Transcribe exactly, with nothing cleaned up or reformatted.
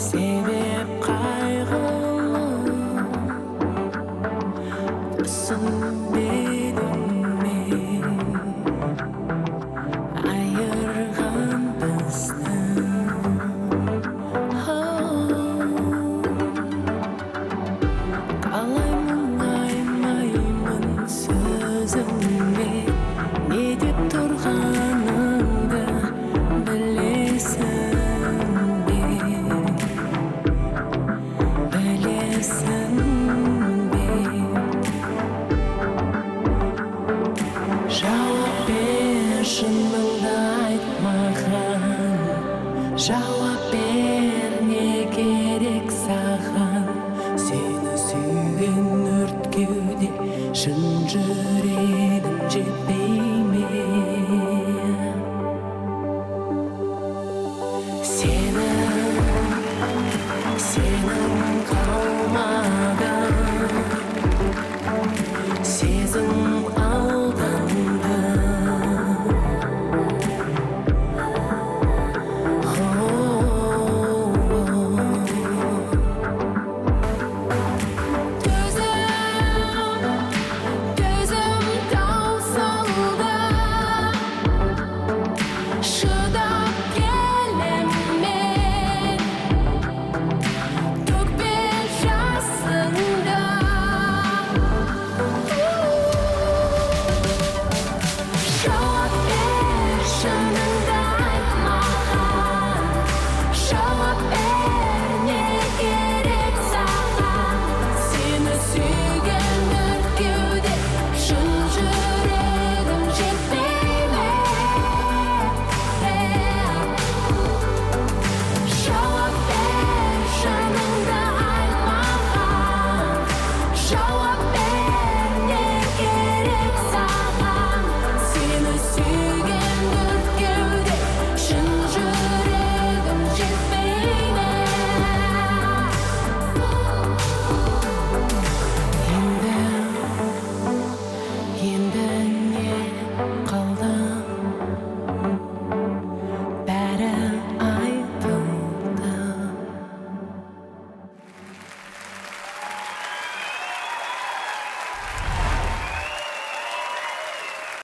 себеп қайғылы түсінбедім мен айырған бізді. Қалай мұңаймаймын сөзіңе, не деп тұрғаныңды білесің бе, білесің бе? Жауап бер, шыныңды айт маған, жауап бер, не керек саған? Сені сүйген өрт кеуде шын жүрегім жетпей ме? Сенің, сенің қалмағың